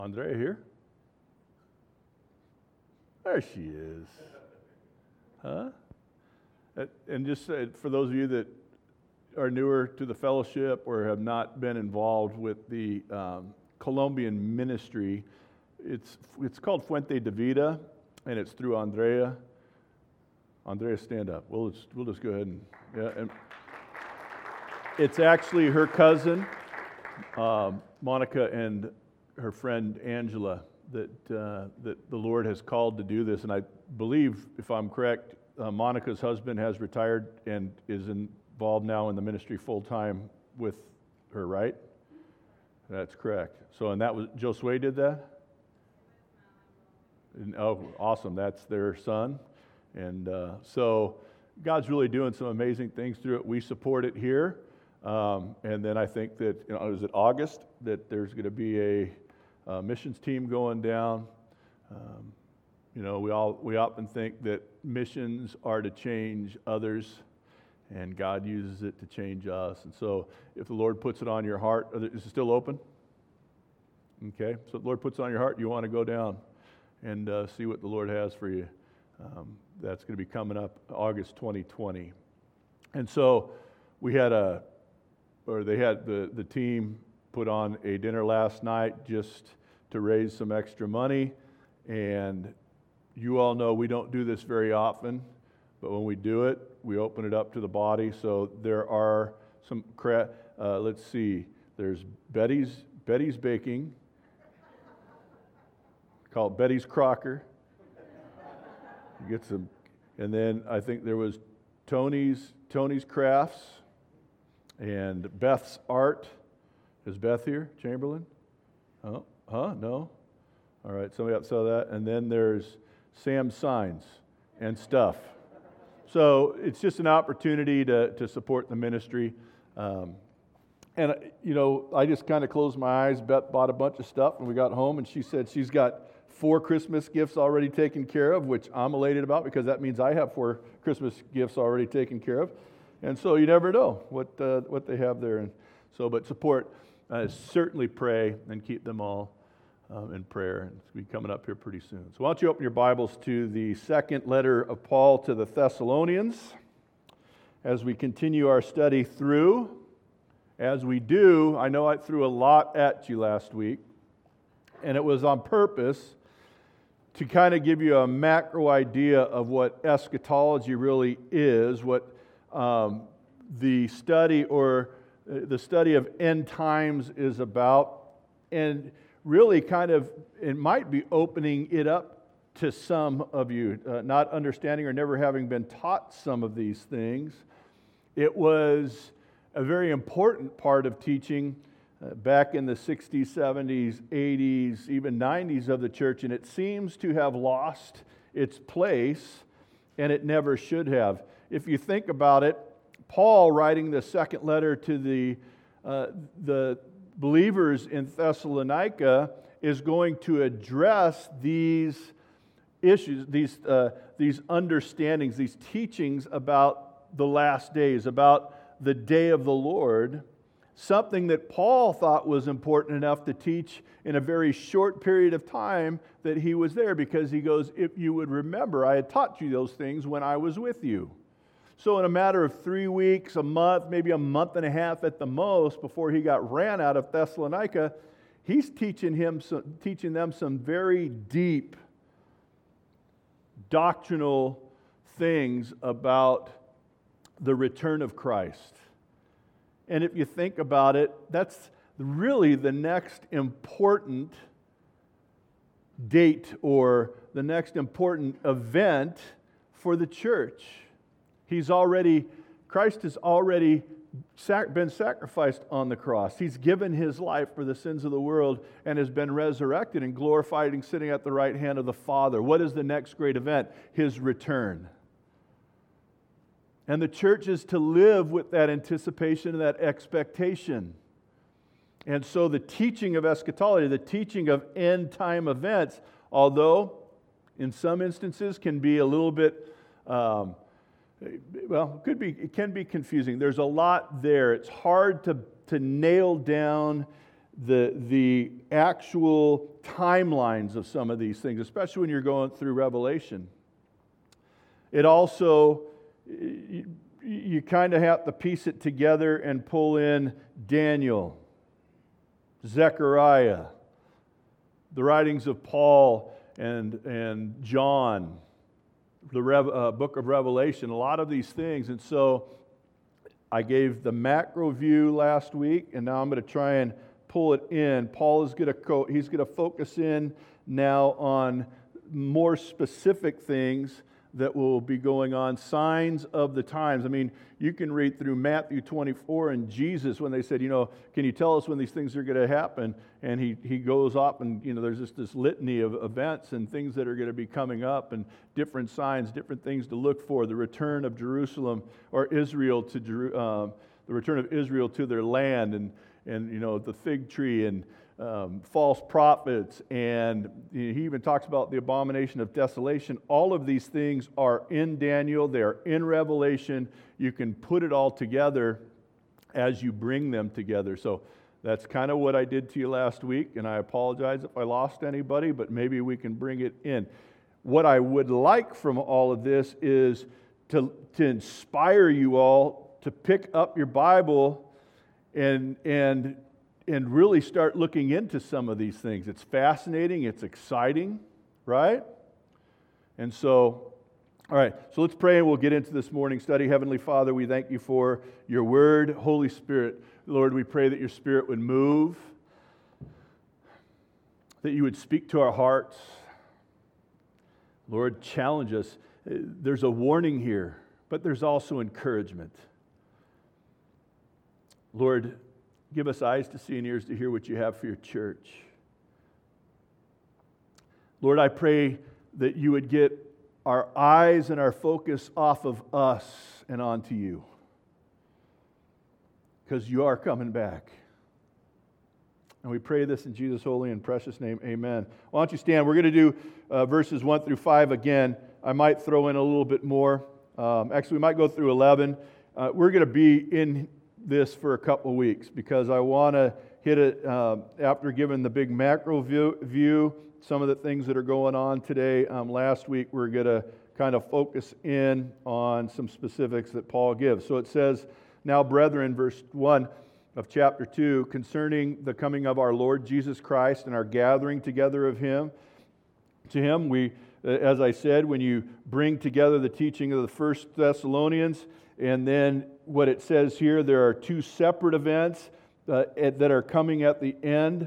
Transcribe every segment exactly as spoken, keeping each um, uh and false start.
Andrea here? There she is. Huh? And just uh, for those of you that are newer to the fellowship or have not been involved with the um, Colombian ministry, it's it's called Fuente de Vida, and it's through Andrea. Andrea, stand up. We'll just, we'll just go ahead and, yeah. And it's actually her cousin, um, Monica, and her friend Angela that uh, that the Lord has called to do this. And I believe, if I'm correct, uh, Monica's husband has retired and is involved now in the ministry full time with her, right? That's correct. So, and that was, Josue did that? And, oh, awesome. That's their son. And uh, so God's really doing some amazing things through it. We support it here. Um, and then I think that, you know, is it August that there's going to be a, a missions team going down. Um, you know, we all we often think that missions are to change others, and God uses it to change us. And so if the Lord puts it on your heart, is it still open? Okay, so if the Lord puts it on your heart, you want to go down and uh, see what the Lord has for you. Um, that's going to be coming up August twenty twenty. And so we had a, or they had the, the team put on a dinner last night just to raise some extra money. And you all know we don't do this very often, but when we do it, we open it up to the body. So there are some, cra- uh, let's see, there's Betty's, Betty's Baking, called Betty's Crocker. You get some, and then I think there was Tony's Tony's Crafts and Beth's Art. Is Beth here? Chamberlain? Oh, huh? No. All right, somebody else saw that. And then there's Sam's Signs and Stuff. So it's just an opportunity to to support the ministry. Um, and you know, I just kind of closed my eyes. Beth bought a bunch of stuff, and we got home, and she said she's got four Christmas gifts already taken care of, which I'm elated about because that means I have four Christmas gifts already taken care of. And so you never know what uh, what they have there. And so, but support, uh, certainly pray and keep them all um, in prayer. And it's going to be coming up here pretty soon. So why don't you open your Bibles to the second letter of Paul to the Thessalonians as we continue our study through. As we do, I know I threw a lot at you last week, and it was on purpose to kind of give you a macro idea of what eschatology really is, what um, the study or uh, the study of end times is about, and really kind of, it might be opening it up to some of you, uh, not understanding or never having been taught some of these things. It was a very important part of teaching Uh, back in the sixties, seventies, eighties, even nineties of the church, and it seems to have lost its place, and it never should have. If you think about it, Paul, writing the second letter to the, uh, the believers in Thessalonica, is going to address these issues, these, uh, these understandings, these teachings about the last days, about the day of the Lord. Something that Paul thought was important enough to teach in a very short period of time that he was there, because he goes, if you would remember, I had taught you those things when I was with you. So in a matter of three weeks, a month, maybe a month and a half at the most, before he got ran out of Thessalonica, he's teaching him, some, teaching them some very deep doctrinal things about the return of Christ. And if you think about it, that's really the next important date or the next important event for the church. He's already, Christ has already sac- been sacrificed on the cross. He's given His life for the sins of the world and has been resurrected and glorified and sitting at the right hand of the Father. What is the next great event? His return. And the church is to live with that anticipation and that expectation. And so the teaching of eschatology, the teaching of end time events, although in some instances can be a little bit, um, well, could be, it can be confusing. There's a lot there. It's hard to, to nail down the, the actual timelines of some of these things, especially when you're going through Revelation. It also, you, you kind of have to piece it together and pull in Daniel, Zechariah, the writings of Paul and, and John, the Rev, uh, book of Revelation, a lot of these things. And so I gave the macro view last week, and now I'm going to try and pull it in. Paul is going to co- he's going to focus in now on more specific things that will be going on, signs of the times. I mean, you can read through Matthew twenty-four and Jesus when they said, you know, can you tell us when these things are going to happen? And he, he goes off and, you know, there's just this litany of events and things that are going to be coming up and different signs, different things to look for. The return of Jerusalem or Israel to Jeru- um, the return of Israel to their land, and and you know the fig tree and um, false prophets, and he even talks about the abomination of desolation. All of these things are in Daniel. They are in Revelation. You can put it all together as you bring them together. So that's kind of what I did to you last week, and I apologize if I lost anybody, but maybe we can bring it in. What I would like from all of this is to, to inspire you all to pick up your Bible and and and really start looking into some of these things. It's fascinating, it's exciting, right? And so, all right, so let's pray and we'll get into this morning study. Heavenly Father, we thank you for your word. Holy Spirit, Lord, we pray that your Spirit would move, that you would speak to our hearts. Lord, challenge us. There's a warning here, but there's also encouragement. Lord, give us eyes to see and ears to hear what you have for your church. Lord, I pray that you would get our eyes and our focus off of us and onto you, because you are coming back. And we pray this in Jesus' holy and precious name. Amen. Why don't you stand? We're going to do uh, verses one through five again. I might throw in a little bit more. Um, actually, we might go through eleven. Uh, we're going to be in this for a couple weeks because I want to hit it uh, after giving the big macro view, view, some of the things that are going on today. Um, last week, we're going to kind of focus in on some specifics that Paul gives. So it says, now, brethren, verse one of chapter two, concerning the coming of our Lord Jesus Christ and our gathering together of Him. To Him, we, as I said, when you bring together the teaching of the First Thessalonians, and then what it says here, there are two separate events uh, that are coming at the end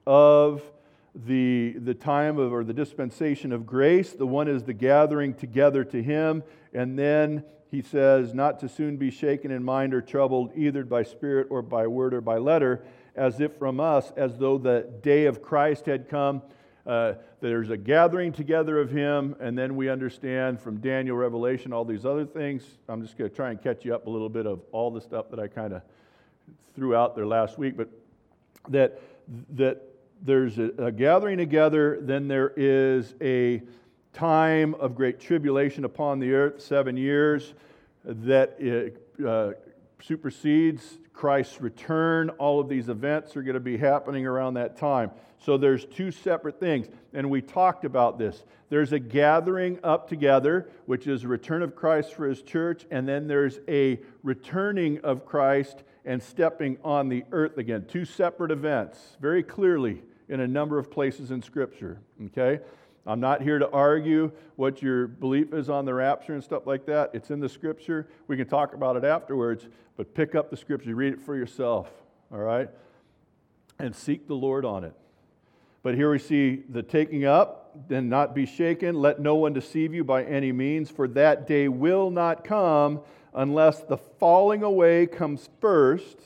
of the, the time of, or the dispensation of grace. The one is the gathering together to Him, and then he says, not to soon be shaken in mind or troubled, either by spirit or by word or by letter, as if from us, as though the day of Christ had come. Uh, there's a gathering together of Him, and then we understand from Daniel, Revelation, all these other things. I'm just going to try and catch you up a little bit of all the stuff that I kind of threw out there last week, but that that there's a, a gathering together, then there is a time of great tribulation upon the earth, seven years, that it, uh, supersedes Christ's return. All of these events are going to be happening around that time. So there's two separate things, and we talked about this. There's a gathering up together, which is a return of Christ for His church, and then there's a returning of Christ and stepping on the earth again. Two separate events, very clearly in a number of places in Scripture, okay? I'm not here to argue what your belief is on the rapture and stuff like that. It's in the Scripture. We can talk about it afterwards, but pick up the Scripture, read it for yourself, all right? And seek the Lord on it. But here we see the taking up, then not be shaken. Let no one deceive you by any means, for that day will not come unless the falling away comes first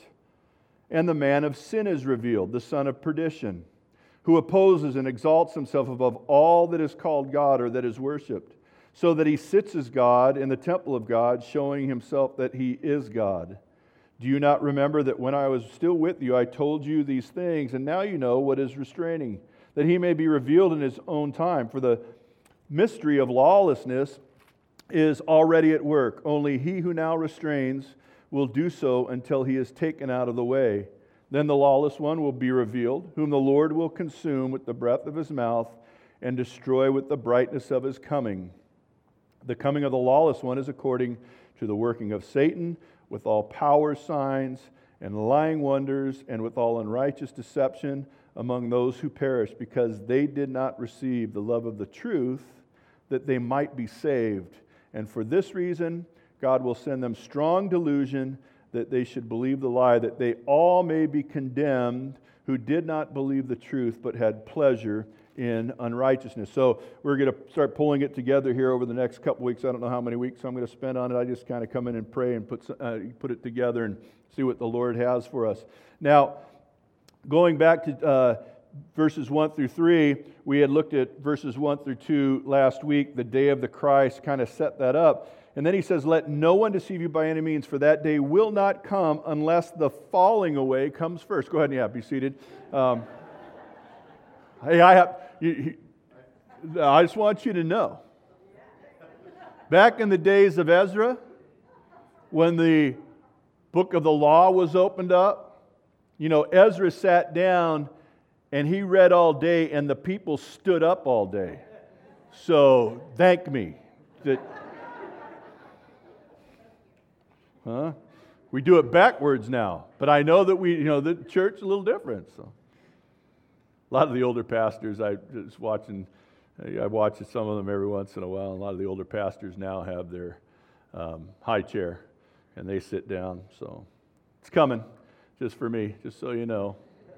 and the man of sin is revealed, the son of perdition, who opposes and exalts himself above all that is called God or that is worshipped, so that he sits as God in the temple of God, showing himself that he is God. Do you not remember that when I was still with you, I told you these things, and now you know what is restraining, that he may be revealed in his own time? For the mystery of lawlessness is already at work. Only he who now restrains will do so until he is taken out of the way. Then the lawless one will be revealed, whom the Lord will consume with the breath of his mouth and destroy with the brightness of his coming. The coming of the lawless one is according to the working of Satan, with all power, signs, and lying wonders, and with all unrighteous deception among those who perish, because they did not receive the love of the truth, that they might be saved. And for this reason, God will send them strong delusion, that they should believe the lie, that they all may be condemned who did not believe the truth, but had pleasure in unrighteousness. So we're going to start pulling it together here over the next couple weeks. I don't know how many weeks I'm going to spend on it. I just kind of come in and pray and put uh, put it together and see what the Lord has for us. Now, going back to uh, verses one through three, we had looked at verses one through two last week. The day of the Christ kind of set that up. And then he says, let no one deceive you by any means, for that day will not come unless the falling away comes first. Go ahead and yeah, be seated. Um, hey, I have. You, you, I just want you to know. Back in the days of Ezra, when the book of the law was opened up, you know, Ezra sat down and he read all day, and the people stood up all day. So thank me that. Huh? We do it backwards now, but I know that we, you know, the church is a little different. So, a lot of the older pastors, I just watching, I watch some of them every once in a while. A lot of the older pastors now have their um, high chair, and they sit down. So, it's coming, just for me, just so you know.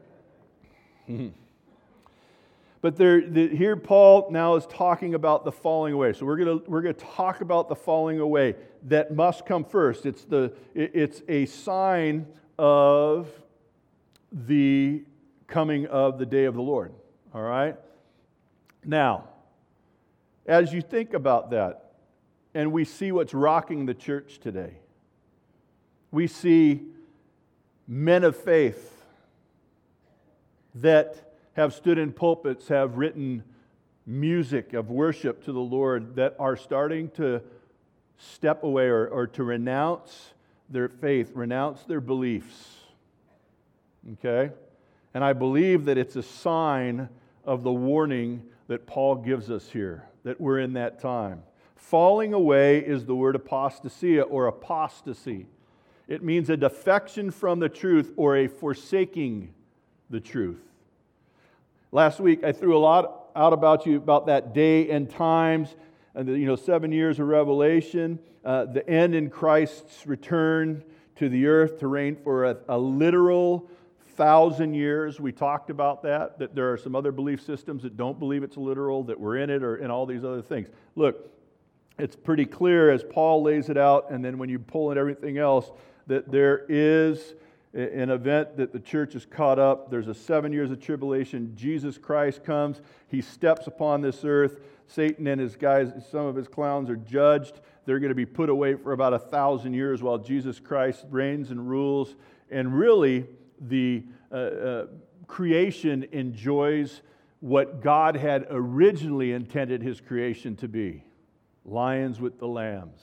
But there, the, here Paul now is talking about the falling away. So we're going to we're going to talk about the falling away that must come first. It's the it, it's a sign of the coming of the day of the Lord. All right. Now, as you think about that, and we see what's rocking the church today, we see men of faith that have stood in pulpits, have written music of worship to the Lord that are starting to step away or, or to renounce their faith, renounce their beliefs. Okay? And I believe that it's a sign of the warning that Paul gives us here, that we're in that time. Falling away is the word apostasia or apostasy. It means a defection from the truth or a forsaking the truth. Last week, I threw a lot out about you about that day and times, and the, you know, seven years of Revelation, uh, the end in Christ's return to the earth to reign for a, a literal thousand years. We talked about that, that there are some other belief systems that don't believe it's literal, that we're in it, or in all these other things. Look, it's pretty clear as Paul lays it out, and then when you pull in everything else, that there is an event that the church is caught up. There's a seven years of tribulation. Jesus Christ comes. He steps upon this earth. Satan and his guys, some of his clowns, are judged. They're going to be put away for about a thousand years while Jesus Christ reigns and rules. And really, the uh, uh, creation enjoys what God had originally intended His creation to be. Lions with the lambs.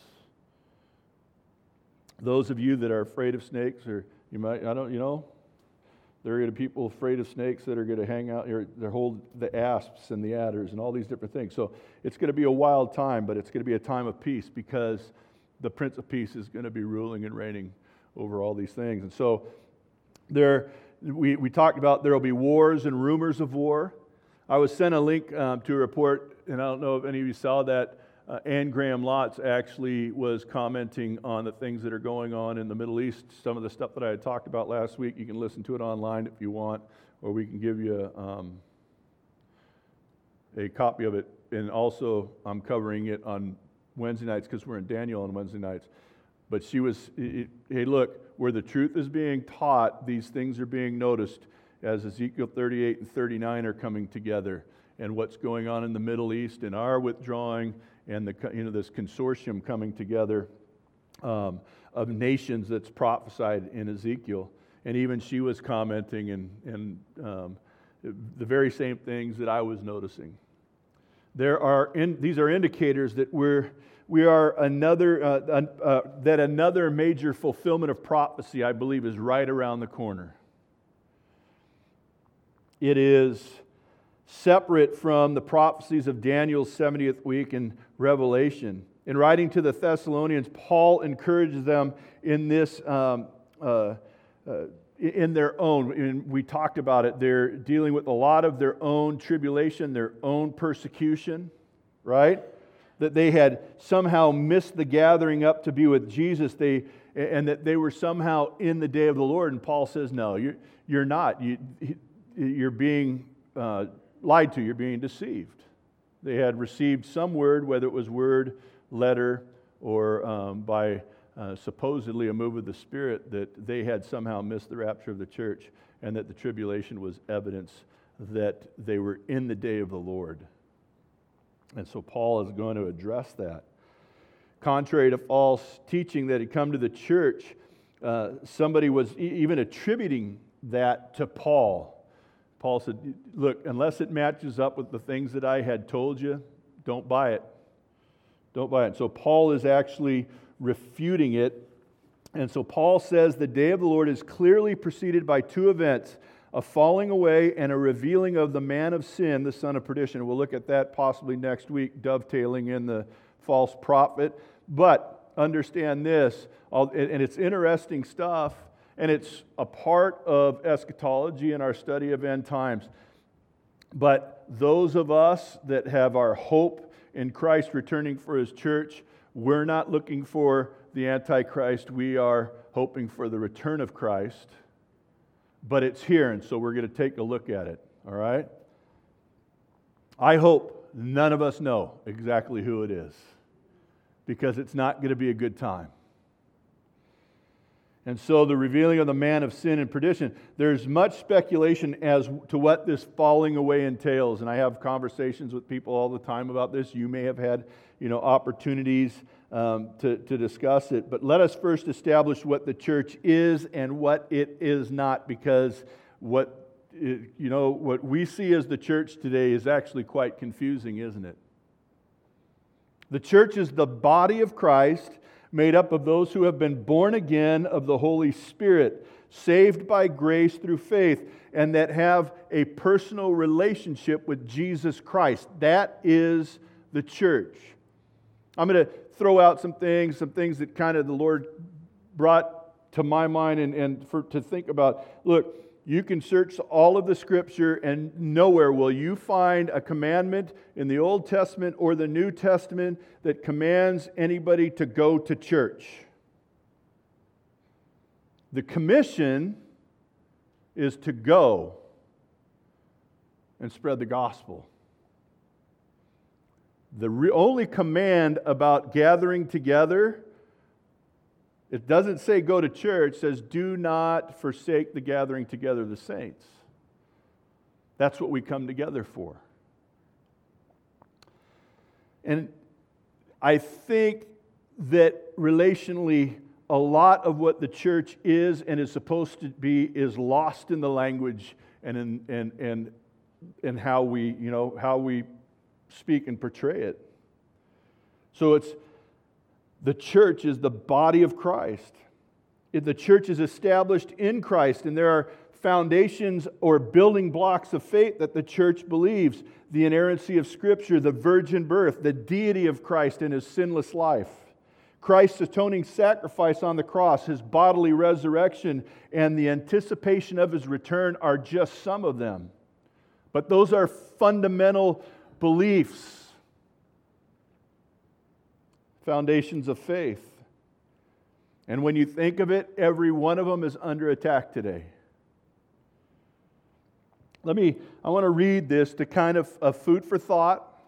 Those of you that are afraid of snakes, or you might, I don't, you know, there are going to be people afraid of snakes that are going to hang out here, they hold the asps and the adders and all these different things. So it's going to be a wild time, but it's going to be a time of peace because the Prince of Peace is going to be ruling and reigning over all these things. And so there, we, we talked about there will be wars and rumors of war. I was sent a link um, to a report, and I don't know if any of you saw that. Uh, Anne Graham Lotz actually was commenting on the things that are going on in the Middle East. Some of the stuff that I had talked about last week, you can listen to it online if you want, or we can give you um, a copy of it. And also, I'm covering it on Wednesday nights because we're in Daniel on Wednesday nights. But she was, it, hey, look, where the truth is being taught, these things are being noticed as Ezekiel thirty-eight and thirty-nine are coming together, and what's going on in the Middle East and our withdrawing, and the, you know, this consortium coming together um, of nations that's prophesied in Ezekiel. And even she was commenting and, and um, the very same things that I was noticing. There are in, these are indicators that we're we are another uh, uh, that another major fulfillment of prophecy, I believe, is right around the corner. It is separate from the prophecies of Daniel's seventieth week in Revelation. In writing to the Thessalonians, Paul encourages them in this, um, uh, uh, in their own, and we talked about it, they're dealing with a lot of their own tribulation, their own persecution, right? That they had somehow missed the gathering up to be with Jesus, they, and that they were somehow in the day of the Lord. And Paul says, no, you're, you're not. You, you're being uh, lied to. You're being deceived. They had received some word, whether it was word, letter, or um, by uh, supposedly a move of the Spirit, that they had somehow missed the rapture of the church, and that the tribulation was evidence that they were in the day of the Lord. And so Paul is going to address that. Contrary to false teaching that had come to the church, uh, somebody was e- even attributing that to Paul. Paul said, look, unless it matches up with the things that I had told you, don't buy it. Don't buy it. So Paul is actually refuting it. And so Paul says the day of the Lord is clearly preceded by two events, a falling away and a revealing of the man of sin, the son of perdition. We'll look at that possibly next week, dovetailing in the false prophet. But understand this, and it's interesting stuff, and it's a part of eschatology in our study of end times. But those of us that have our hope in Christ returning for His church, we're not looking for the Antichrist. We are hoping for the return of Christ. But it's here, and so we're going to take a look at it, all right? I hope none of us know exactly who it is, because it's not going to be a good time. And so the revealing of the man of sin and perdition, there's much speculation as to what this falling away entails. And I have conversations with people all the time about this. You may have had, you know, opportunities um, to, to discuss it. But let us first establish what the church is and what it is not, because what, you know, what we see as the church today is actually quite confusing, isn't it? The church is the body of Christ, made up of those who have been born again of the Holy Spirit, saved by grace through faith, and that have a personal relationship with Jesus Christ. That is the church. I'm going to throw out some things, some things that kind of the Lord brought to my mind and, and for to think about. Look, you can search all of the Scripture, and nowhere will you find a commandment in the Old Testament or the New Testament that commands anybody to go to church. The commission is to go and spread the gospel. The re- only command about gathering together, it doesn't say go to church, it says do not forsake the gathering together of the saints. That's what we come together for. And I think that relationally, a lot of what the church is and is supposed to be is lost in the language and in and and and how we, you know, how we speak and portray it. So it's the church is the body of Christ. The church is established in Christ, and there are foundations or building blocks of faith that the church believes. The inerrancy of Scripture, the virgin birth, the deity of Christ in His sinless life, Christ's atoning sacrifice on the cross, His bodily resurrection, and the anticipation of His return are just some of them. But those are fundamental beliefs. Foundations of faith. And when you think of it, every one of them is under attack today. Let me, I want to read this to kind of a food for thought.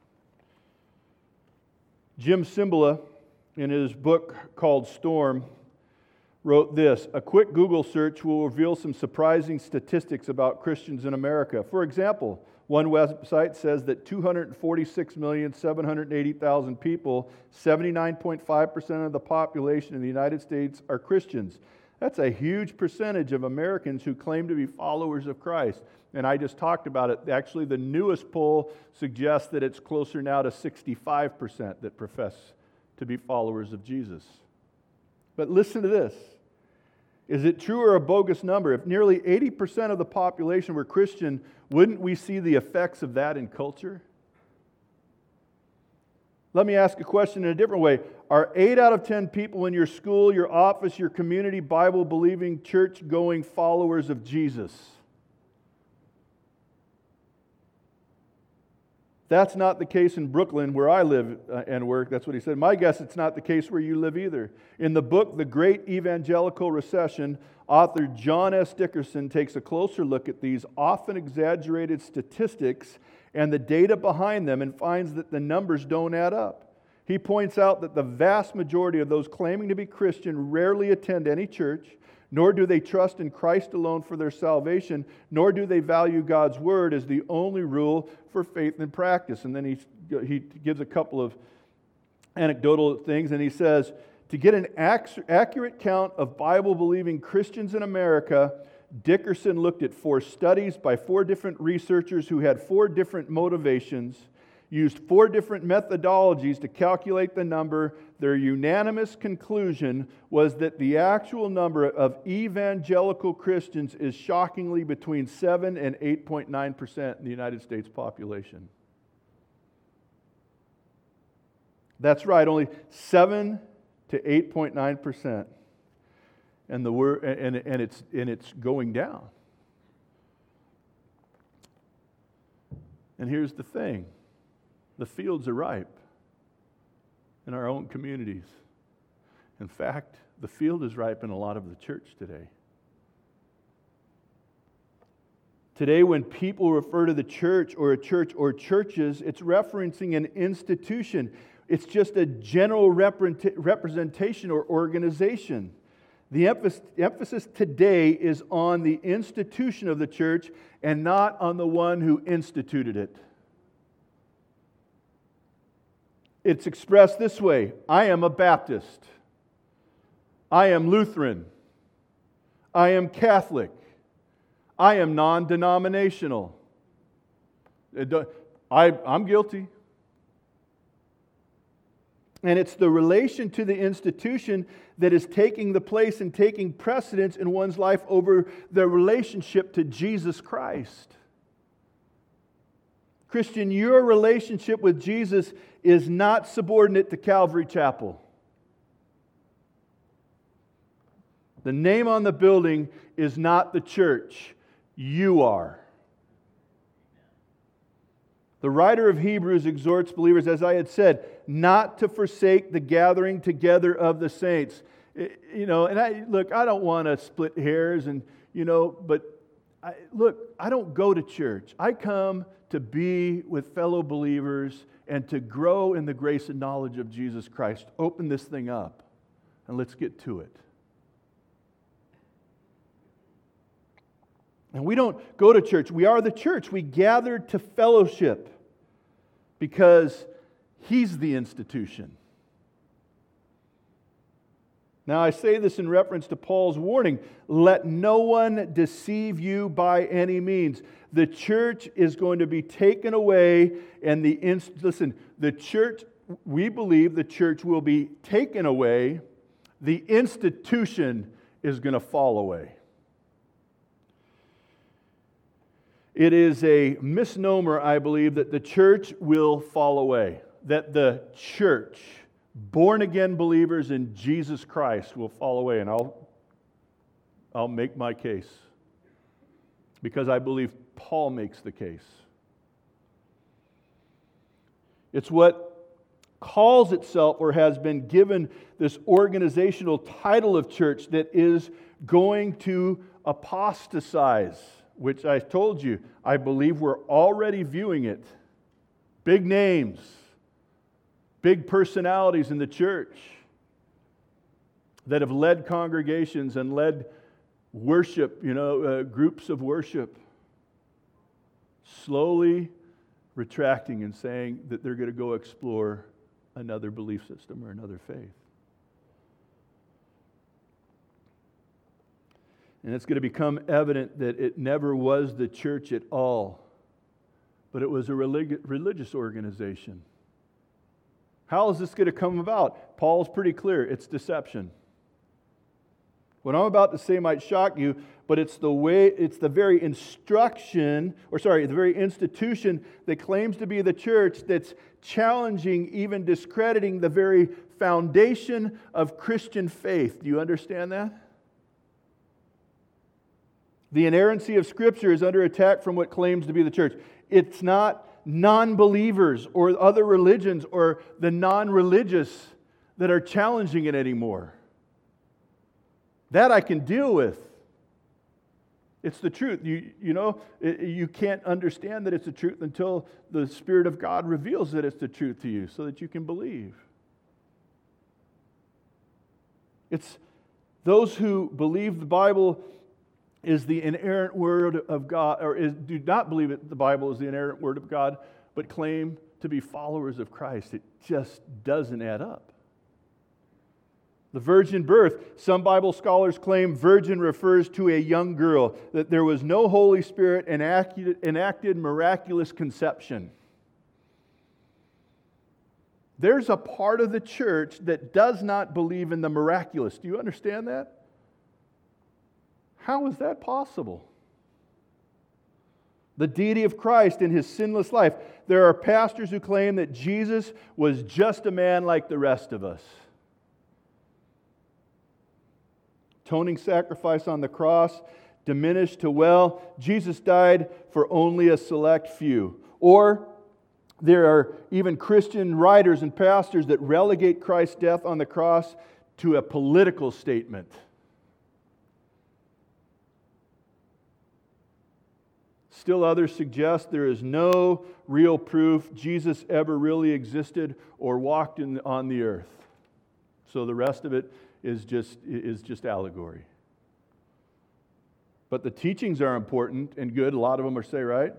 Jim Cymbala, in his book called Storm, wrote this: a quick Google search will reveal some surprising statistics about Christians in America. For example, one website says that two hundred forty-six million, seven hundred eighty thousand people, seventy-nine point five percent of the population in the United States, are Christians. That's a huge percentage of Americans who claim to be followers of Christ. And I just talked about it. Actually, the newest poll suggests that it's closer now to sixty-five percent that profess to be followers of Jesus. But listen to this. Is it true or a bogus number? If nearly eighty percent of the population were Christian, wouldn't we see the effects of that in culture? Let me ask a question in a different way. Are eight out of ten people in your school, your office, your community, Bible-believing, church-going followers of Jesus? That's not the case in Brooklyn, where I live and work. That's what he said. My guess it's not the case where you live either. In the book, The Great Evangelical Recession, author John S. Dickerson takes a closer look at these often exaggerated statistics and the data behind them and finds that the numbers don't add up. He points out that the vast majority of those claiming to be Christian rarely attend any church, nor do they trust in Christ alone for their salvation, nor do they value God's Word as the only rule for faith and practice. And then he, he gives a couple of anecdotal things, and he says, to get an accurate count of Bible-believing Christians in America, Dickerson looked at four studies by four different researchers who had four different motivations, used four different methodologies to calculate the number. Their unanimous conclusion was that the actual number of evangelical Christians is shockingly between seven and eight point nine percent in the United States population. That's right, only seven to eight point nine percent. And the word and, and it's and it's going down. And here's the thing. The fields are ripe in our own communities. In fact, the field is ripe in a lot of the church today. Today, when people refer to the church or a church or churches, it's referencing an institution. It's just a general representation or organization. The emphasis today is on the institution of the church and not on the one who instituted it. It's expressed this way: I am a Baptist. I am Lutheran. I am Catholic. I am non-denominational. I, I'm guilty. And it's the relation to the institution that is taking the place and taking precedence in one's life over the relationship to Jesus Christ. Christian, your relationship with Jesus is not subordinate to Calvary Chapel. The name on the building is not the church. You are. The writer of Hebrews exhorts believers, as I had said, not to forsake the gathering together of the saints. You know, and I look, I don't want to split hairs, and you know, but I, look, I don't go to church. I come to be with fellow believers and to grow in the grace and knowledge of Jesus Christ. Open this thing up, and let's get to it. And we don't go to church. We are the church. We gather to fellowship because He's the institution. Now, I say this in reference to Paul's warning, let no one deceive you by any means. The church is going to be taken away, and the, inst- listen, the church, we believe the church will be taken away. The institution is going to fall away. It is a misnomer, I believe, that the church will fall away. That the church, born-again believers in Jesus Christ, will fall away. And I'll, I'll make my case. Because I believe Paul makes the case. It's what calls itself or has been given this organizational title of church that is going to apostatize. Which I told you, I believe we're already viewing it. Big names, big personalities in the church that have led congregations and led worship, you know, uh, groups of worship, slowly retracting and saying that they're going to go explore another belief system or another faith. And it's going to become evident that it never was the church at all, but it was a relig- religious organization. How is this going to come about? Paul's pretty clear. It's deception. What I'm about to say might shock you, but it's the way, it's the very instruction, or sorry, the very institution that claims to be the church that's challenging, even discrediting the very foundation of Christian faith. Do you understand that? The inerrancy of Scripture is under attack from what claims to be the church. It's not non-believers or other religions or the non-religious that are challenging it anymore. That I can deal with. It's the truth. You, you know, it, you can't understand that it's the truth until the Spirit of God reveals that it's the truth to you so that you can believe. It's those who believe the Bible is the inerrant Word of God, or is, do not believe that the Bible is the inerrant Word of God, but claim to be followers of Christ. It just doesn't add up. The virgin birth. Some Bible scholars claim virgin refers to a young girl, that there was no Holy Spirit enacted, enacted miraculous conception. There's a part of the church that does not believe in the miraculous. Do you understand that? How is that possible? The deity of Christ in His sinless life. There are pastors who claim that Jesus was just a man like the rest of us. Atoning sacrifice on the cross, diminished to, well, Jesus died for only a select few. Or there are even Christian writers and pastors that relegate Christ's death on the cross to a political statement. Still others suggest there is no real proof Jesus ever really existed or walked in, on the earth. So the rest of it is just, is just allegory. But the teachings are important and good. A lot of them are say, right?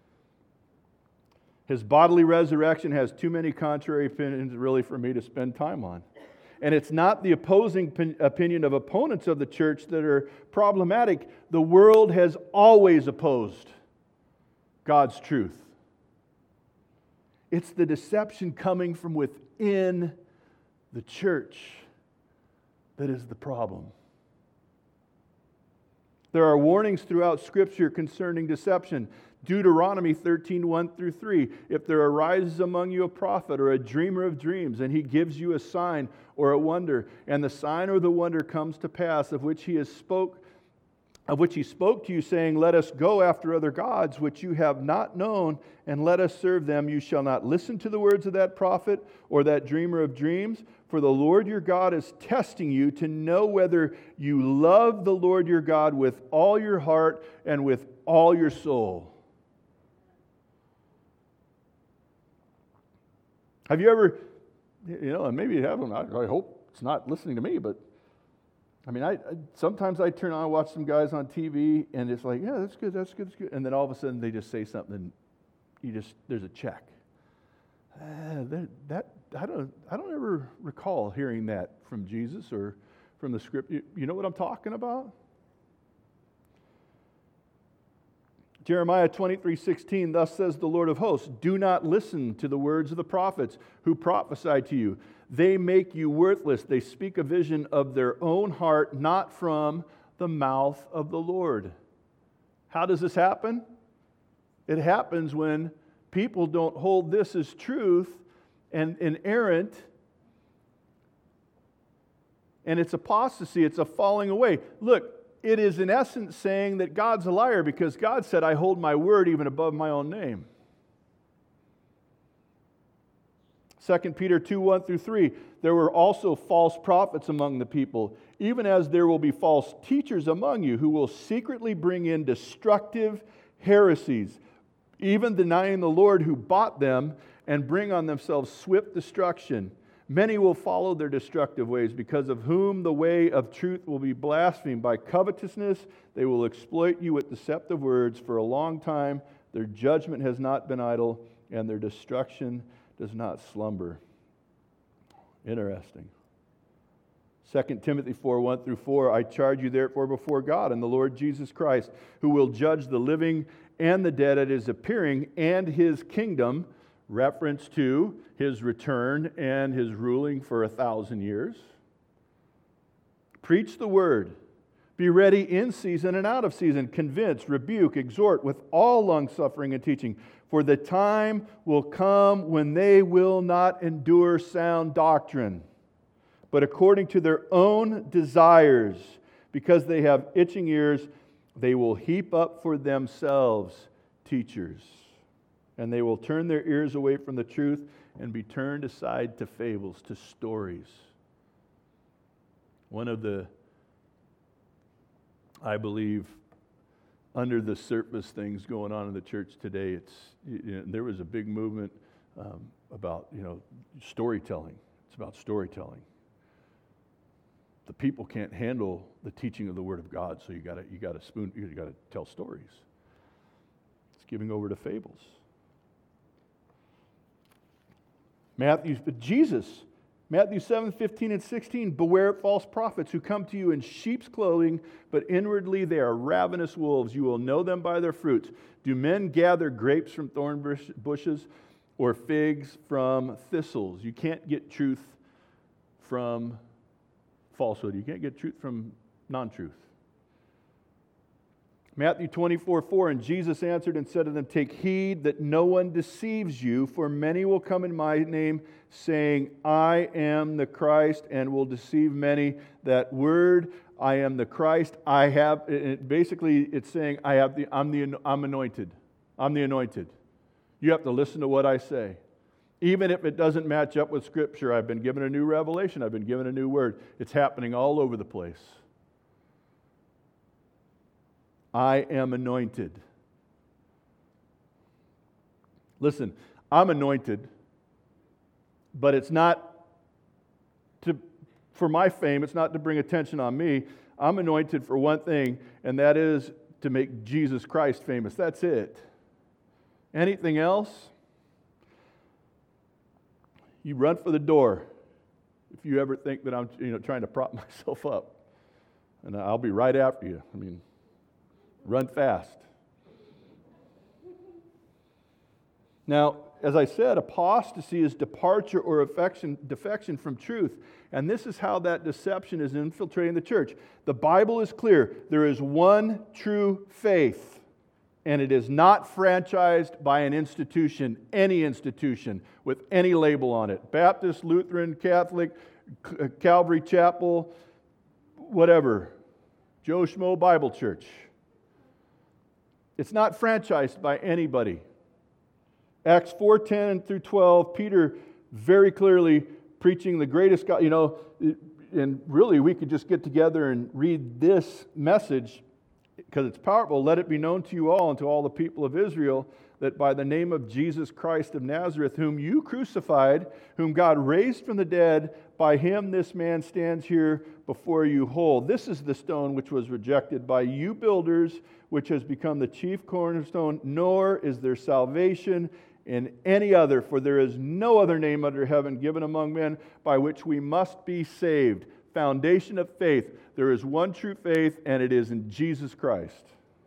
His bodily resurrection has too many contrary opinions really for me to spend time on. And it's not the opposing opinion of opponents of the church that are problematic. The world has always opposed God's truth. It's the deception coming from within the church that is the problem. There are warnings throughout Scripture concerning deception. Deuteronomy thirteen, one through three. If there arises among you a prophet or a dreamer of dreams, and he gives you a sign or a wonder, and the sign or the wonder comes to pass, of which he has spoke, of which he spoke to you, saying, let us go after other gods, which you have not known, and let us serve them. You shall not listen to the words of that prophet or that dreamer of dreams, for the Lord your God is testing you to know whether you love the Lord your God with all your heart and with all your soul. Have you ever, you know, and maybe you haven't, I, I hope it's not listening to me, but I mean, I, I sometimes I turn on and watch some guys on T V, and it's like, yeah, that's good, that's good, that's good. And then all of a sudden they just say something, and you just, there's a check. Uh, that, that I don't I don't ever recall hearing that from Jesus or from the script. You, you know what I'm talking about? Jeremiah twenty-three sixteen, thus says the Lord of hosts, do not listen to the words of the prophets who prophesy to you. They make you worthless. They speak a vision of their own heart, not from the mouth of the Lord. How does this happen? It happens when people don't hold this as truth and inerrant, and it's apostasy, it's a falling away. Look, it is in essence saying that God's a liar because God said, I hold my word even above my own name. Second Peter two, one through three, there were also false prophets among the people, even as there will be false teachers among you who will secretly bring in destructive heresies, even denying the Lord who bought them, and bring on themselves swift destruction. Many will follow their destructive ways, because of whom the way of truth will be blasphemed. By covetousness they will exploit you with deceptive words. For a long time their judgment has not been idle, and their destruction does not slumber. Interesting. Second Timothy four, one through four, I charge you therefore before God and the Lord Jesus Christ, who will judge the living and the dead at His appearing and His kingdom, reference to His return and His ruling for a thousand years. Preach the word. Be ready in season and out of season. Convince, rebuke, exhort with all longsuffering and teaching. For the time will come when they will not endure sound doctrine, but according to their own desires, because they have itching ears, they will heap up for themselves teachers. And they will turn their ears away from the truth and be turned aside to fables, to stories. One of the, I believe, under the surface things going on in the church today, it's you know, there was a big movement um, about you know storytelling. It's about storytelling. The people can't handle the teaching of the Word of God, so you got to you got to spoon you got to tell stories. It's giving over to fables. Matthew, Jesus, Matthew seven, fifteen and sixteen, beware of false prophets who come to you in sheep's clothing, but inwardly they are ravenous wolves. You will know them by their fruits. Do men gather grapes from thorn bushes or figs from thistles? You can't get truth from falsehood. You can't get truth from non-truth. Matthew twenty-four, four, and Jesus answered and said to them, take heed that no one deceives you, for many will come in my name, saying, I am the Christ, and will deceive many. That word, I am the Christ, I have, it, basically it's saying, I have the, I'm the, I'm anointed. I'm the anointed. You have to listen to what I say. Even if it doesn't match up with Scripture, I've been given a new revelation, I've been given a new word. It's happening all over the place. I am anointed. Listen, I'm anointed, but it's not to, for my fame, it's not to bring attention on me. I'm anointed for one thing, and that is to make Jesus Christ famous. That's it. Anything else, you run for the door if you ever think that I'm you know, trying to prop myself up. And I'll be right after you. I mean, run fast. Now, as I said, apostasy is departure or affection, defection from truth. And this is how that deception is infiltrating the church. The Bible is clear. There is one true faith, and it is not franchised by an institution, any institution, with any label on it. Baptist, Lutheran, Catholic, Calvary Chapel, whatever. Joe Schmo Bible Church. It's not franchised by anybody. Acts four, ten through twelve, Peter very clearly preaching the greatest God, you know, and really we could just get together and read this message because it's powerful. Let it be known to you all and to all the people of Israel that by the name of Jesus Christ of Nazareth, whom you crucified, whom God raised from the dead, by him this man stands here before you whole. This is the stone which was rejected by you builders, which has become the chief cornerstone, nor is there salvation in any other, for there is no other name under heaven given among men by which we must be saved. Foundation of faith. There is one true faith, and it is in Jesus Christ.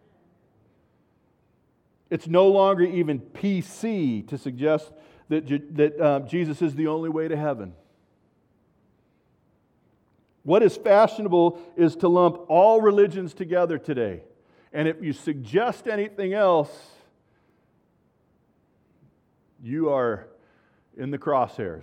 It's no longer even P C to suggest that, that uh, Jesus is the only way to heaven. What is fashionable is to lump all religions together today. And if you suggest anything else, you are in the crosshairs.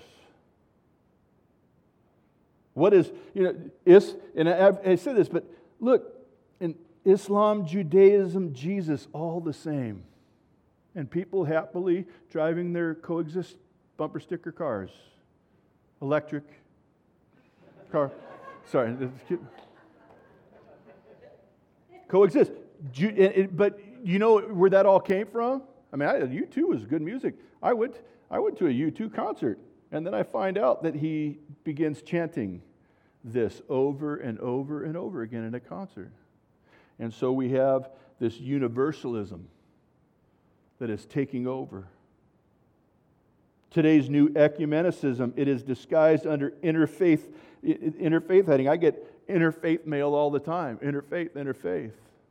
What is, you know, is, and I, I said this, but look, in Islam, Judaism, Jesus, all the same. And people happily driving their coexist bumper sticker cars. Electric car. Sorry. Coexist. But you know where that all came from? I mean, U two was good music. I went, I went to a U two concert, and then I find out that he begins chanting this over and over and over again in a concert. And so we have this universalism that is taking over. Today's new ecumenicism, it is disguised under interfaith, interfaith heading. I get interfaith mail all the time. Interfaith, interfaith.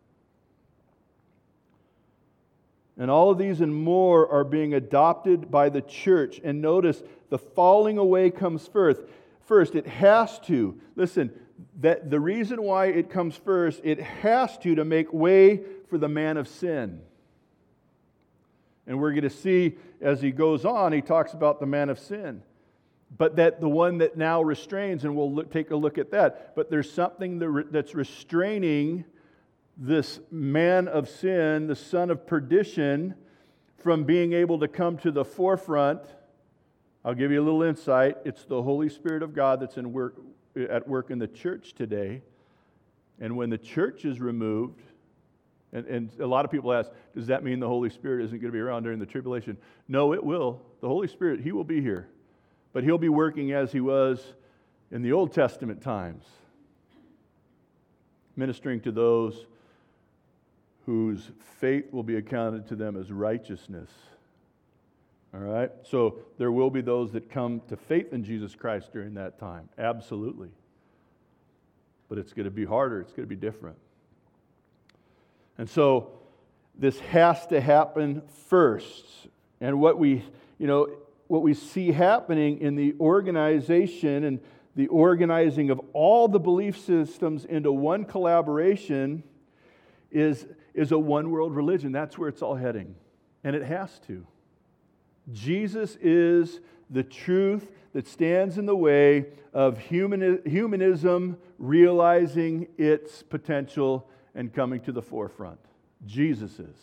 And all of these and more are being adopted by the church. And notice, the falling away comes first. First, it has to. Listen, that the reason why it comes first, it has to to make way for the man of sin. And we're going to see as he goes on, he talks about the man of sin. But that the one that now restrains, and we'll look, take a look at that. But there's something that, that's restraining this man of sin, the son of perdition, from being able to come to the forefront. I'll give you a little insight. It's the Holy Spirit of God that's in work, at work in the church today. And when the church is removed, and, and a lot of people ask, does that mean the Holy Spirit isn't going to be around during the tribulation? No, it will. The Holy Spirit, He will be here. But He'll be working as He was in the Old Testament times, ministering to those whose faith will be accounted to them as righteousness. All right? So there will be those that come to faith in Jesus Christ during that time. Absolutely. But it's going to be harder. It's going to be different. And so this has to happen first. And what we, you know, what we see happening in the organization and the organizing of all the belief systems into one collaboration is, is a one-world religion. That's where it's all heading. And it has to. Jesus is the truth that stands in the way of human, humanism realizing its potential and coming to the forefront. Jesus is.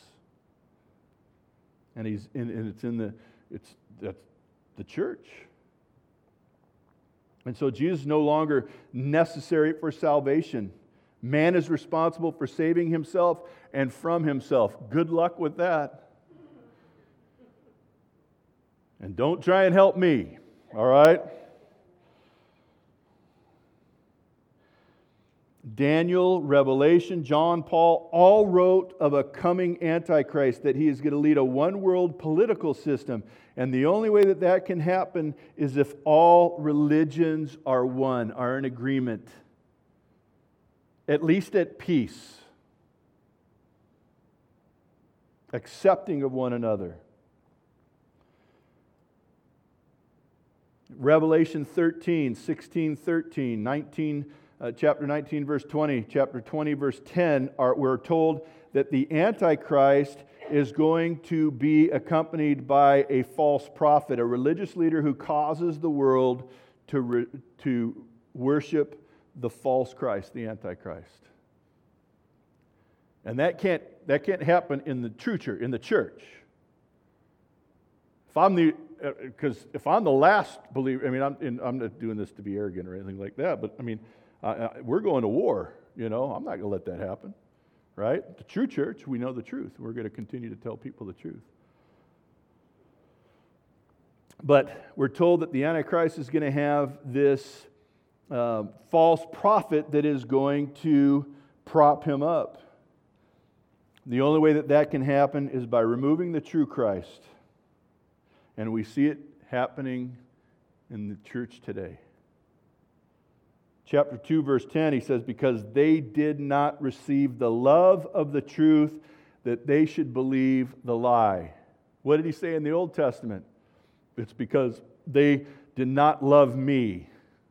And he's in, and it's in the it's that's the church. And so Jesus is no longer necessary for salvation. Man is responsible for saving himself and from himself. Good luck with that. And don't try and help me, all right? Daniel, Revelation, John, Paul all wrote of a coming Antichrist, that he is going to lead a one-world political system. And the only way that that can happen is if all religions are one, are in agreement, at least at peace, accepting of one another. Revelation thirteen, sixteen, thirteen, nineteen, uh, chapter nineteen, verse twenty, chapter twenty, verse ten, are, we're told that the Antichrist is going to be accompanied by a false prophet, a religious leader who causes the world to, re, to worship the false Christ, the Antichrist. And that can't, that can't happen in the true church, in the church. If I'm the Because uh, if I'm the last believer, I mean, I'm, in, I'm not doing this to be arrogant or anything like that, but I mean, uh, uh, we're going to war, you know. I'm not going to let that happen, right? The true church, we know the truth. We're going to continue to tell people the truth. But we're told that the Antichrist is going to have this uh, false prophet that is going to prop him up. The only way that that can happen is by removing the true Christ. And we see it happening in the church today. Chapter two, verse ten, he says, because they did not receive the love of the truth, that they should believe the lie. What did he say in the Old Testament? It's because they did not love me.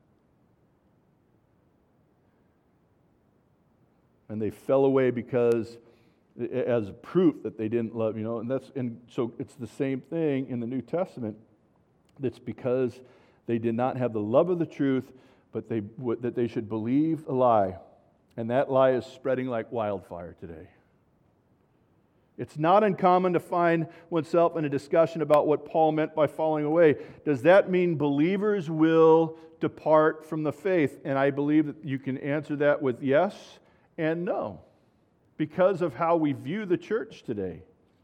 And they fell away because, as a proof that they didn't love, you know, and that's and so it's the same thing in the New Testament. That's because they did not have the love of the truth, but they that they should believe a lie, and that lie is spreading like wildfire today. It's not uncommon to find oneself in a discussion about what Paul meant by falling away. Does that mean believers will depart from the faith? And I believe that you can answer that with yes and no, because of how we view the church today.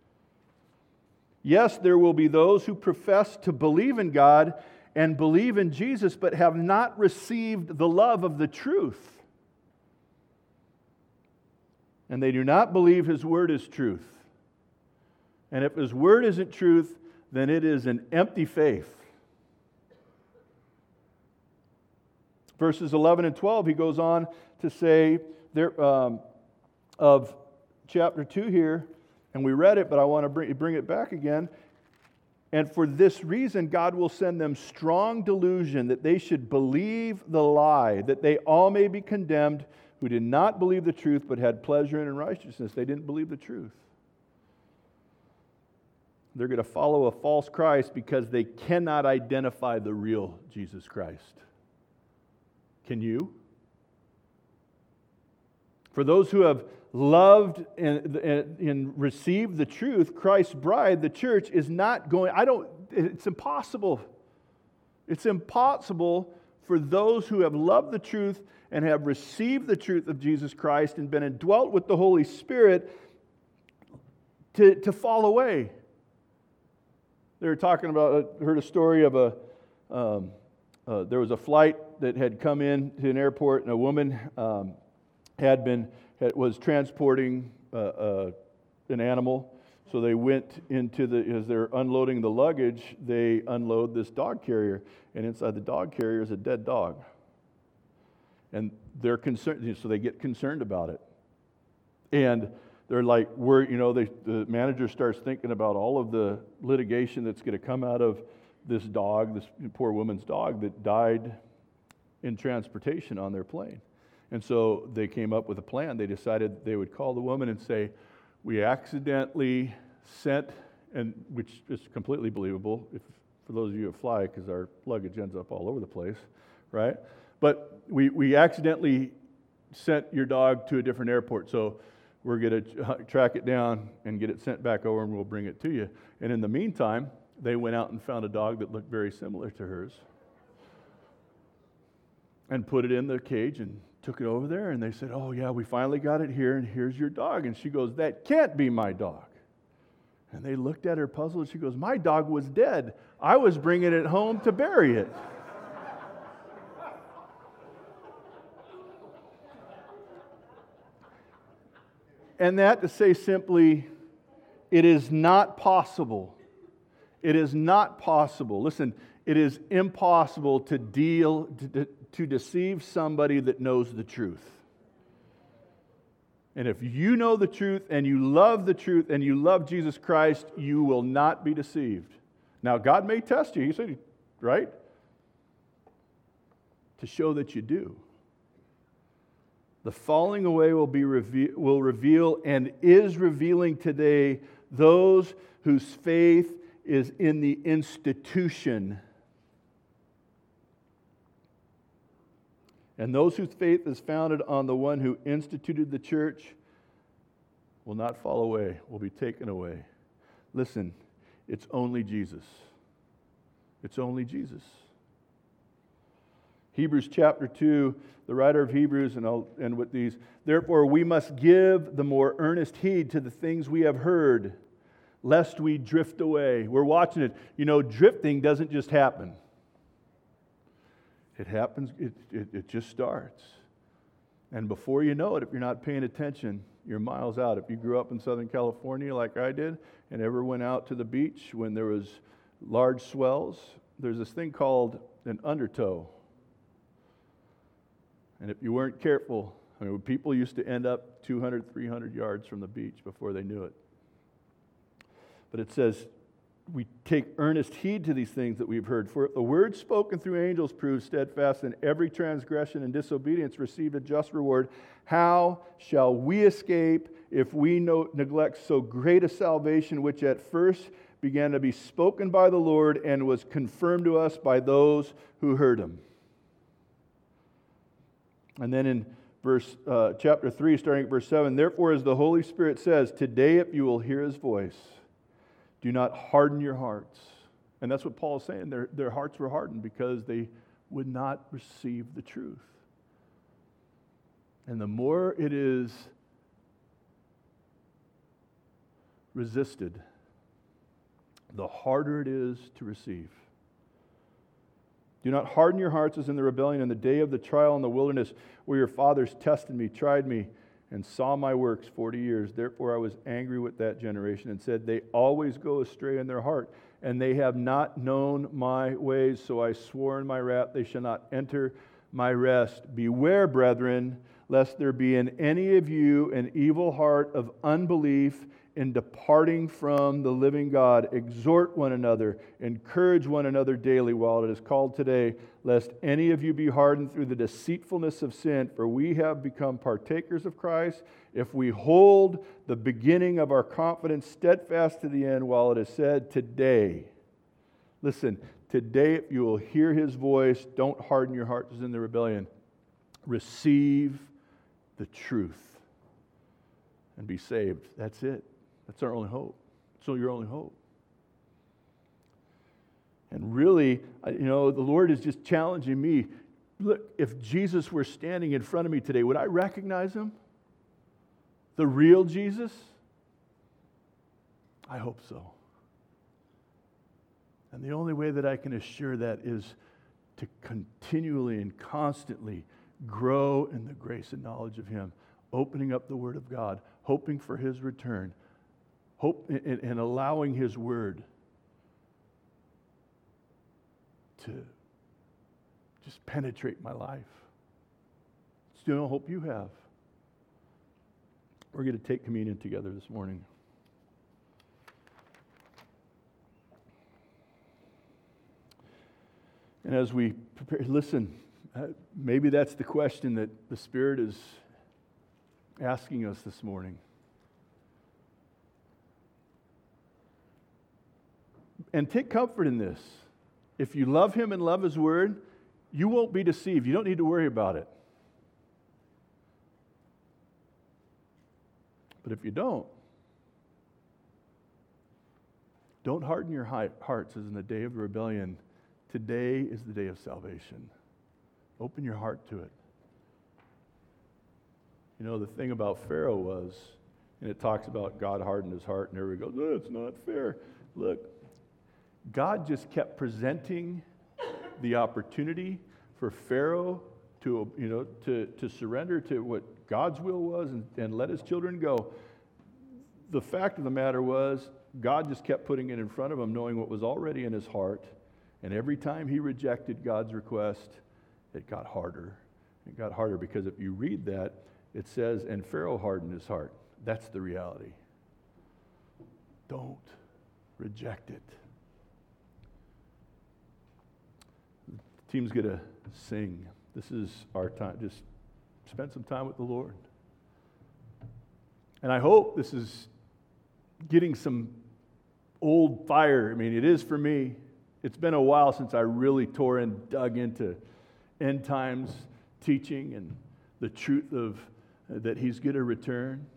Yes, there will be those who profess to believe in God and believe in Jesus, but have not received the love of the truth. And they do not believe His Word is truth. And if His Word isn't truth, then it is an empty faith. Verses eleven and twelve, he goes on to say, there, um, of chapter two here, and we read it, but I want to bring, bring it back again. And for this reason, God will send them strong delusion that they should believe the lie, that they all may be condemned who did not believe the truth but had pleasure in unrighteousness. They didn't believe the truth. They're going to follow a false Christ because they cannot identify the real Jesus Christ. Can you? For those who have loved and, and, and received the truth, Christ's bride, the church, is not going, I don't, it's impossible. It's impossible for those who have loved the truth and have received the truth of Jesus Christ and been indwelt with the Holy Spirit to, to fall away. They were talking about, I heard a story of a, um, uh, there was a flight that had come in to an airport, and a woman um, had been, had, was transporting uh, uh, an animal. So they went into the, as they're unloading the luggage, they unload this dog carrier, and inside the dog carrier is a dead dog. And they're concerned, so they get concerned about it. And they're like, we're, you know, they, the manager starts thinking about all of the litigation that's going to come out of this dog, this poor woman's dog that died in transportation on their plane. And so they came up with a plan. They decided they would call the woman and say, we accidentally sent, and which is completely believable if for those of you who fly, because our luggage ends up all over the place, right? But we, we accidentally sent your dog to a different airport. So we're going to track it down and get it sent back over, and we'll bring it to you. And in the meantime, they went out and found a dog that looked very similar to hers and put it in the cage and took it over there. And they said, oh, yeah, we finally got it here, and here's your dog. And she goes, that can't be my dog. And they looked at her puzzled. She goes, my dog was dead. I was bringing it home to bury it. And that to say simply, it is not possible. It is not possible. Listen, it is impossible to deal, to, to deceive somebody that knows the truth. And if you know the truth and you love the truth and you love Jesus Christ, you will not be deceived. Now, God may test you, He said, right? To show that you do. The falling away will be reve- will reveal and is revealing today those whose faith is in the institution. And those whose faith is founded on the one who instituted the church will not fall away, will be taken away. Listen, it's only Jesus. It's only Jesus. Hebrews chapter two, the writer of Hebrews, and I'll end with these. Therefore, we must give the more earnest heed to the things we have heard, lest we drift away. We're watching it. You know, drifting doesn't just happen. It happens, it, it, it just starts. And before you know it, if you're not paying attention, you're miles out. If you grew up in Southern California like I did, and ever went out to the beach when there was large swells, there's this thing called an undertow. And if you weren't careful, I mean, people used to end up two hundred, three hundred yards from the beach before they knew it. But it says, we take earnest heed to these things that we've heard. For if the word spoken through angels proves steadfast, and every transgression and disobedience received a just reward, how shall we escape if we no, neglect so great a salvation, which at first began to be spoken by the Lord and was confirmed to us by those who heard Him? And then in verse uh, chapter three, starting at verse seven, therefore, as the Holy Spirit says, today if you will hear His voice, do not harden your hearts. And that's what Paul is saying. Their, their hearts were hardened because they would not receive the truth. And the more it is resisted, the harder it is to receive. Do not harden your hearts as in the rebellion in the day of the trial in the wilderness, where your fathers tested me, tried me, and saw my works forty years. Therefore I was angry with that generation and said, they always go astray in their heart, and they have not known my ways. So I swore in my wrath, they shall not enter my rest. Beware, brethren, lest there be in any of you an evil heart of unbelief in departing from the living God. Exhort one another, encourage one another daily while it is called today, lest any of you be hardened through the deceitfulness of sin. For we have become partakers of Christ if we hold the beginning of our confidence steadfast to the end, while it is said, today. Listen, today if you will hear his voice, don't harden your hearts as in the rebellion. Receive the truth and be saved. That's it. That's our only hope. It's your only hope. And really, you know, the Lord is just challenging me. Look, if Jesus were standing in front of me today, would I recognize him? The real Jesus? I hope so. And the only way that I can assure that is to continually and constantly grow in the grace and knowledge of him, opening up the Word of God, hoping for his return, hope and, and allowing his Word to just penetrate my life. It's the only hope you have. We're going to take communion together this morning. And as we prepare, listen, uh, maybe that's the question that the Spirit is asking us this morning. And take comfort in this. If you love him and love his word, you won't be deceived. You don't need to worry about it. But if you don't, don't harden your hearts as in the day of rebellion. Today is the day of salvation. Open your heart to it. You know, the thing about Pharaoh was, and it talks about God hardened his heart, and everybody goes, oh, it's not fair. Look, God just kept presenting the opportunity for Pharaoh to, you know, to, to surrender to what God's will was and, and let his children go. The fact of the matter was, God just kept putting it in front of him, knowing what was already in his heart. And every time he rejected God's request, it got harder. It got harder because if you read that, it says, and Pharaoh hardened his heart. That's the reality. Don't reject it. The team's going to sing. This is our time. Just spend some time with the Lord. And I hope this is getting some old fire. I mean, it is for me. It's been a while since I really tore and dug into end times teaching and the truth of uh, that he's going to return.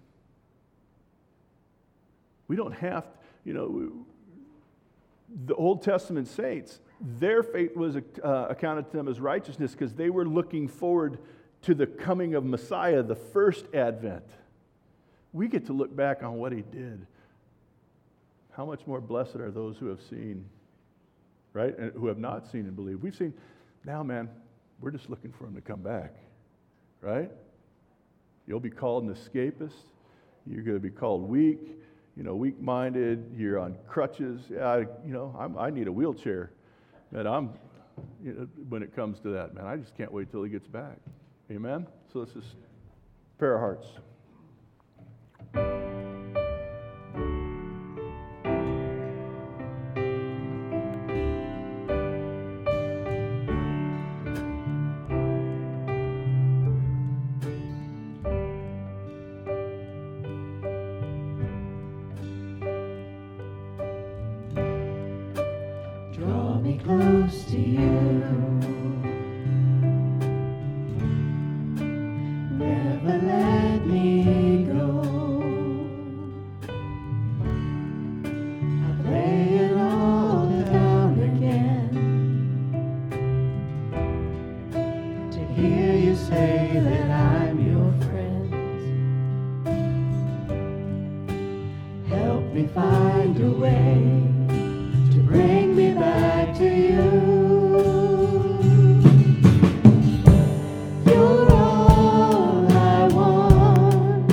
We don't have to, you know, the Old Testament saints, their faith was uh, accounted to them as righteousness because they were looking forward to the coming of Messiah, the first advent. We get to look back on what he did. How much more blessed are those who have seen, right? And who have not seen and believed. We've seen, now man, we're just looking for him to come back, right? You'll be called an escapist. You're going to be called weak, you know, weak-minded. You're on crutches. I, you know, I'm, I need a wheelchair. Man, I'm, you know, when it comes to that, man, I just can't wait till he gets back. Amen? So let's just prepare our hearts. Close to you, never let me go. I lay it all down again to hear you say that I'm your friend. Help me find a way to bring me back to you. You're all I want.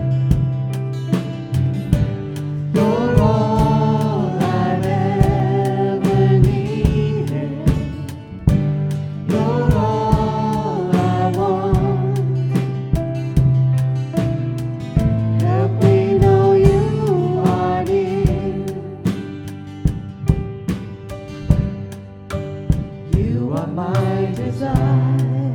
You're all I've ever needed. You're all I want. Help me know you my desire.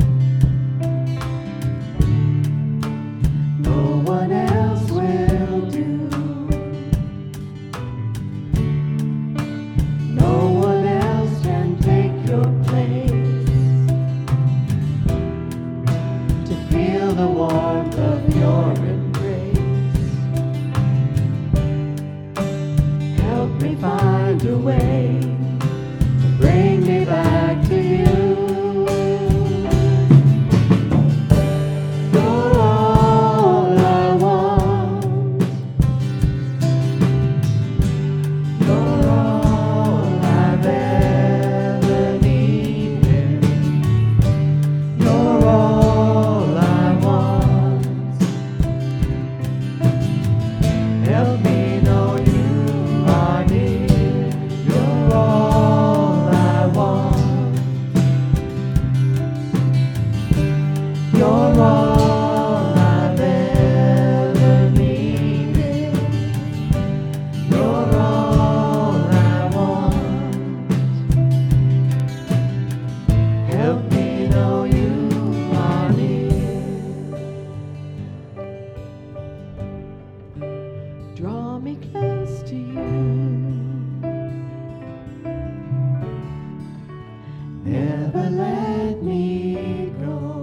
No one else will do. No one else can take your place. To feel the warmth of your embrace. Help me find a way to bring me back to you. You're all I want. You're all I've ever needed. You're all I want. Help me know you are near. You're all I want. You're all I've ever needed. You're all I want. Help me know you are near. Draw me close to you. Never let me go.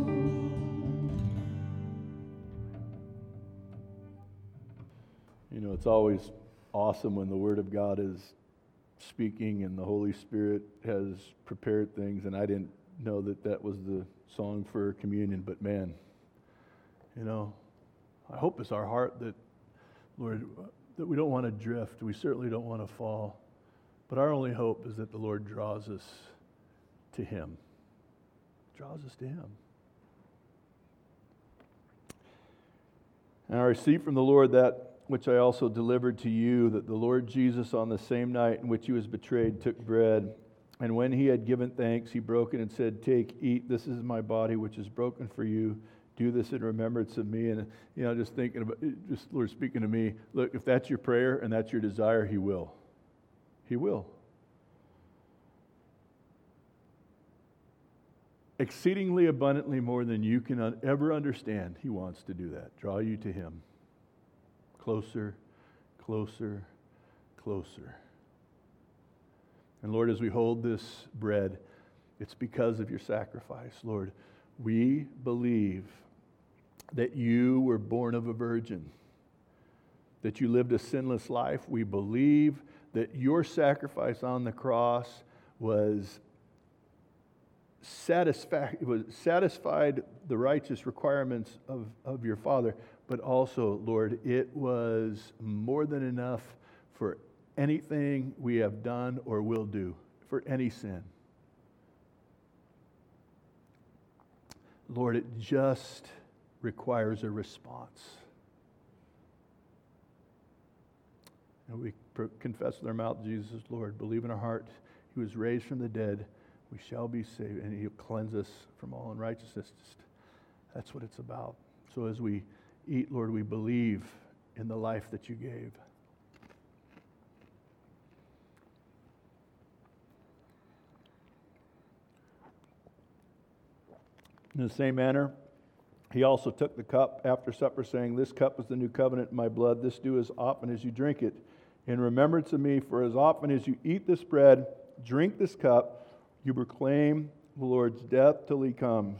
You know, it's always awesome when the Word of God is speaking and the Holy Spirit has prepared things, and I didn't know that that was the song for communion, but man, you know, I hope it's our heart that, Lord, that we don't want to drift. We certainly don't want to fall, but our only hope is that the Lord draws us to Him. Draws us to Him. And I received from the Lord that which I also delivered to you, that the Lord Jesus, on the same night in which He was betrayed, took bread. And when He had given thanks, He broke it and said, "Take, eat, this is my body, which is broken for you. Do this in remembrance of me." And, you know, just thinking about, just Lord speaking to me, look, if that's your prayer and that's your desire, He will. He will. Exceedingly abundantly more than you can un- ever understand, He wants to do that. Draw you to Him. Closer, closer, closer. And Lord, as we hold this bread, it's because of your sacrifice. Lord, we believe that you were born of a virgin, that you lived a sinless life. We believe that your sacrifice on the cross was satisfied, was satisfied the righteous requirements of, of your Father, but also, Lord, it was more than enough for anything we have done or will do, for any sin. Lord, it just requires a response. And we confess with our mouth Jesus is Lord, believe in our heart He was raised from the dead, we shall be saved, and He'll cleanse us from all unrighteousness. That's what it's about. So as we eat, Lord, we believe in the life that you gave. In the same manner, He also took the cup after supper, saying, "This cup is the new covenant in my blood. This do as often as you drink it in remembrance of me. For as often as you eat this bread, drink this cup, you proclaim the Lord's death till He comes."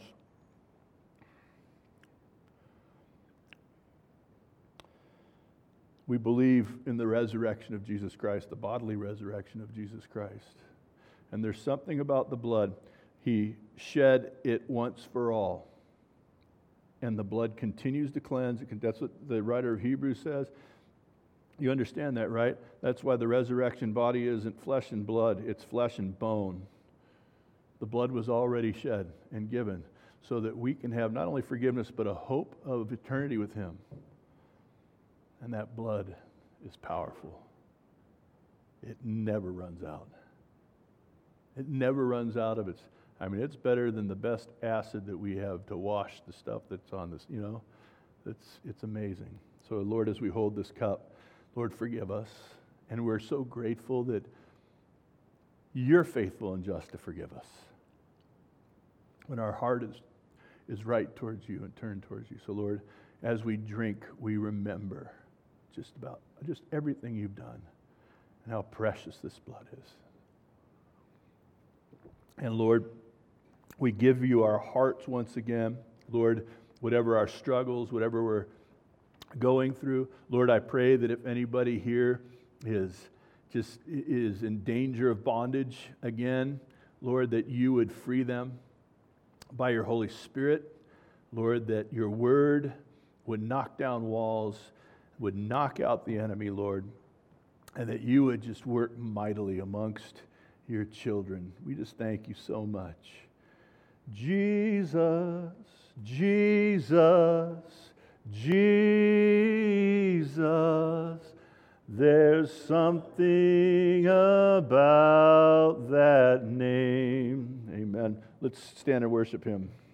We believe in the resurrection of Jesus Christ, the bodily resurrection of Jesus Christ. And there's something about the blood. He shed it once for all. And the blood continues to cleanse. That's what the writer of Hebrews says. You understand that, right? That's why the resurrection body isn't flesh and blood. It's flesh and bone. The blood was already shed and given so that we can have not only forgiveness, but a hope of eternity with Him. And that blood is powerful. It never runs out. It never runs out of its, I mean, it's better than the best acid that we have to wash the stuff that's on this, you know. It's, it's amazing. So, Lord, as we hold this cup, Lord, forgive us. And we're so grateful that you're faithful and just to forgive us when our heart is, is right towards you and turned towards you. So Lord, as we drink, we remember just about just everything you've done and how precious this blood is. And Lord, we give you our hearts once again. Lord, whatever our struggles, whatever we're going through, Lord, I pray that if anybody here is just is in danger of bondage again, Lord, that you would free them by your Holy Spirit. Lord, that your word would knock down walls, would knock out the enemy, Lord, and that you would just work mightily amongst your children. We just thank you so much. Jesus, Jesus, Jesus, there's something about that name. Amen. Let's stand and worship him.